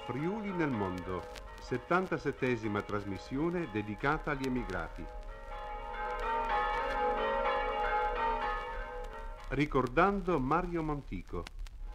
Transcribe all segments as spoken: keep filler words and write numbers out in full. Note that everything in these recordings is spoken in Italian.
Friuli nel mondo, settantasettesima trasmissione dedicata agli emigrati. Ricordando Mario Montico.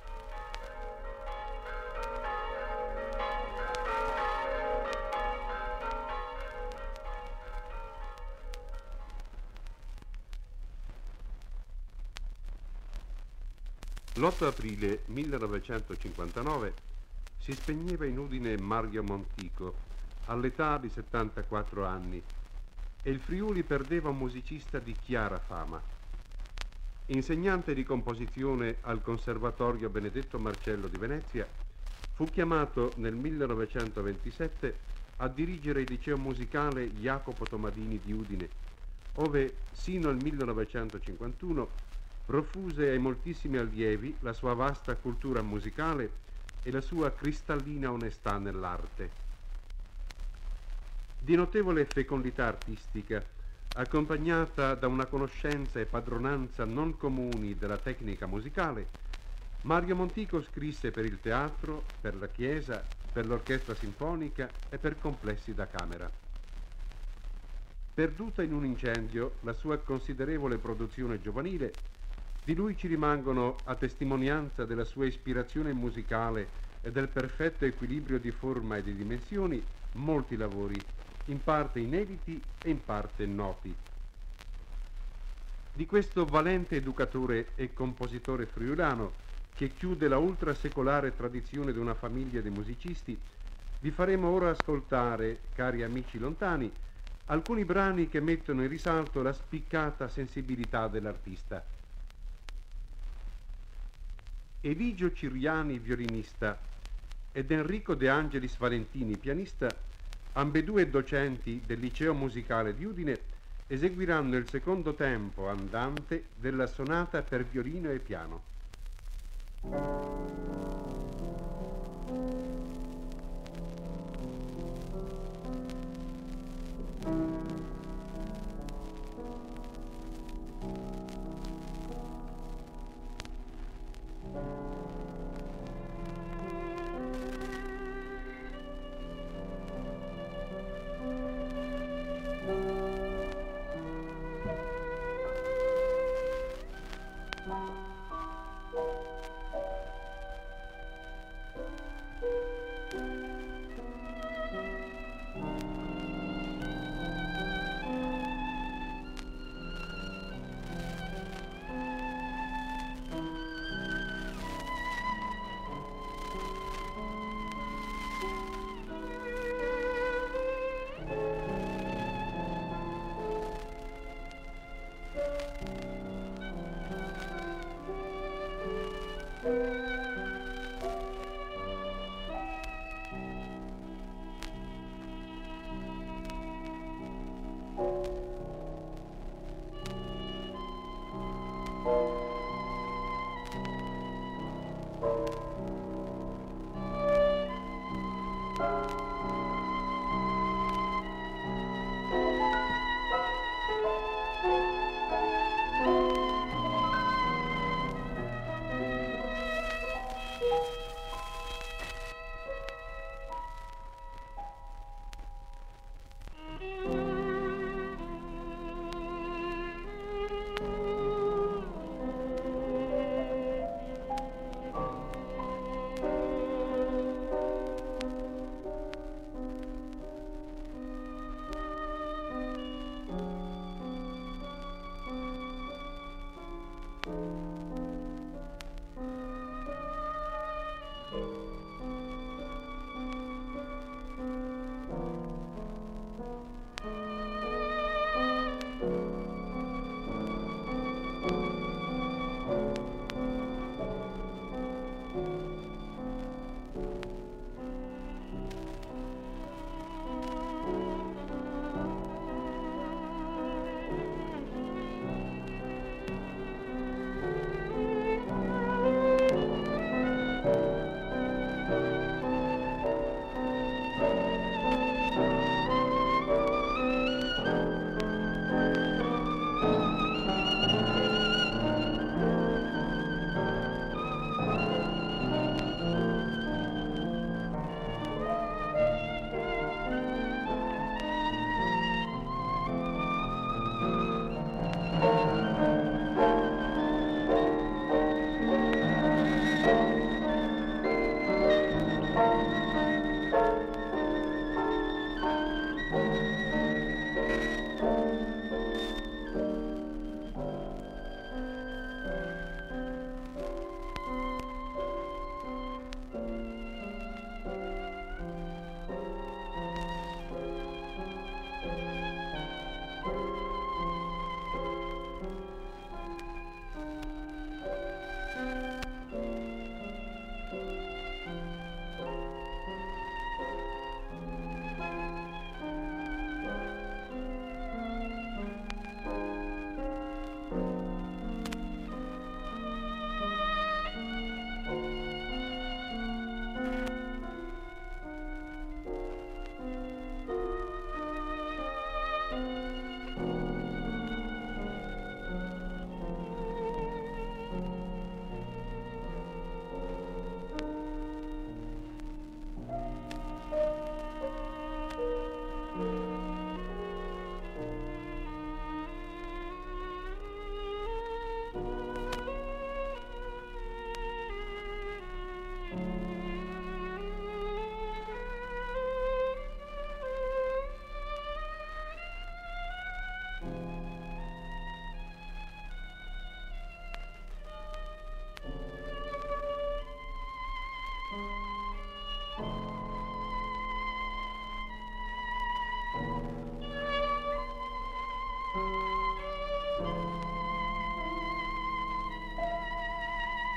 L'otto aprile millenovecentocinquantanove si spegneva in Udine Mario Montico, all'età di settantaquattro anni, e il Friuli perdeva un musicista di chiara fama. Insegnante di composizione al Conservatorio Benedetto Marcello di Venezia, fu chiamato nel millenovecentoventisette a dirigere il liceo musicale Jacopo Tomadini di Udine, ove sino al millenovecentocinquantuno profuse ai moltissimi allievi la sua vasta cultura musicale e la sua cristallina onestà nell'arte. Di notevole fecondità artistica, accompagnata da una conoscenza e padronanza non comuni della tecnica musicale, Mario Montico scrisse per il teatro, per la chiesa, per l'orchestra sinfonica e per complessi da camera. Perduta in un incendio la sua considerevole produzione giovanile, di lui ci rimangono, a testimonianza della sua ispirazione musicale e del perfetto equilibrio di forma e di dimensioni, molti lavori, in parte inediti e in parte noti. Di questo valente educatore e compositore friulano, che chiude la ultrasecolare tradizione di una famiglia di musicisti, vi faremo ora ascoltare, cari amici lontani, alcuni brani che mettono in risalto la spiccata sensibilità dell'artista. Eligio Ciriani, violinista, ed Enrico De Angelis Valentini, pianista, ambedue docenti del Liceo Musicale di Udine, eseguiranno il secondo tempo andante della sonata per violino e piano.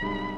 Udine.